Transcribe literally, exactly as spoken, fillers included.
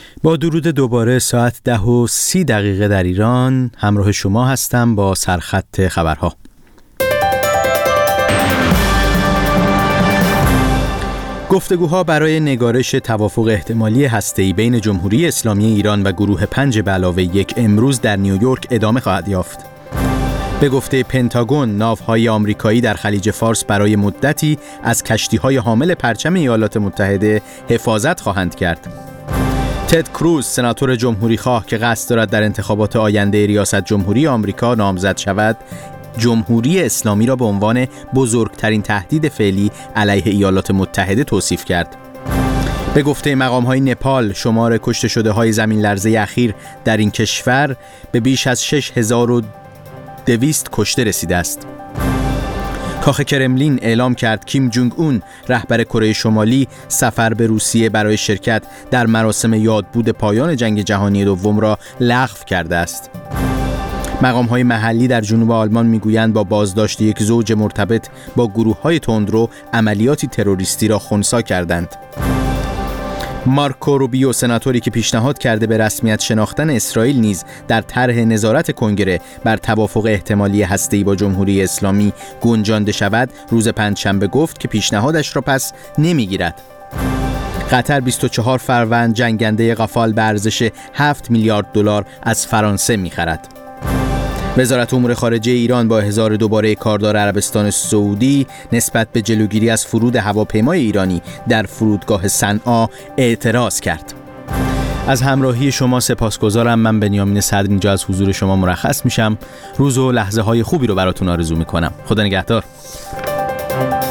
با درود دوباره ساعت ده و سی دقیقه در ایران همراه شما هستم با سرخط خبرها. گفتگوها برای نگارش توافق احتمالی هسته‌ای بین جمهوری اسلامی ایران و گروه پنج به علاوه یک امروز در نیویورک ادامه خواهد یافت. به گفته پنتاگون، ناوهای آمریکایی در خلیج فارس برای مدتی از کشتی‌های حامل پرچم ایالات متحده حفاظت خواهند کرد. تد کروز، سناتور جمهوری‌خواه که قصد دارد در انتخابات آینده ریاست جمهوری آمریکا نامزد شود، جمهوری اسلامی را به عنوان بزرگترین تهدید فعلی علیه ایالات متحده توصیف کرد. به گفته مقام‌های نپال، شمار کشته شده‌های زمین لرزه اخیر در این کشور به بیش از شش هزار و دویست کشته رسیده است. کاخ کرملین اعلام کرد کیم جونگ اون، رهبر کره شمالی، سفر به روسیه برای شرکت در مراسم یادبود پایان جنگ جهانی دوم را لغو کرده است. مقام‌های محلی در جنوب آلمان میگویند با بازداشت یک زوج مرتبط با گروه‌های تندرو عملیاتی تروریستی را خنثی کردند. مارکو روبیو، سناتوری که پیشنهاد کرده به رسمیت شناختن اسرائیل نیز در طرح نظارت کنگره بر توافق احتمالی هسته‌ای با جمهوری اسلامی گنجانده شود، روز پنجشنبه گفت که پیشنهادش را پس نمیگیرد. قطر بیست و چهار فروند جنگنده قافال به ارزش هفت میلیارد دلار از فرانسه می‌خرد. وزارت امور خارجه ایران با احضار دوباره کاردار عربستان سعودی نسبت به جلوگیری از فرود هواپیمای ایرانی در فرودگاه صنعا اعتراض کرد. از همراهی شما سپاسگزارم. من بنیامین صدر اینجا از حضور شما مرخص میشم. روز و لحظه های خوبی رو براتون آرزو میکنم. خدا نگهدار.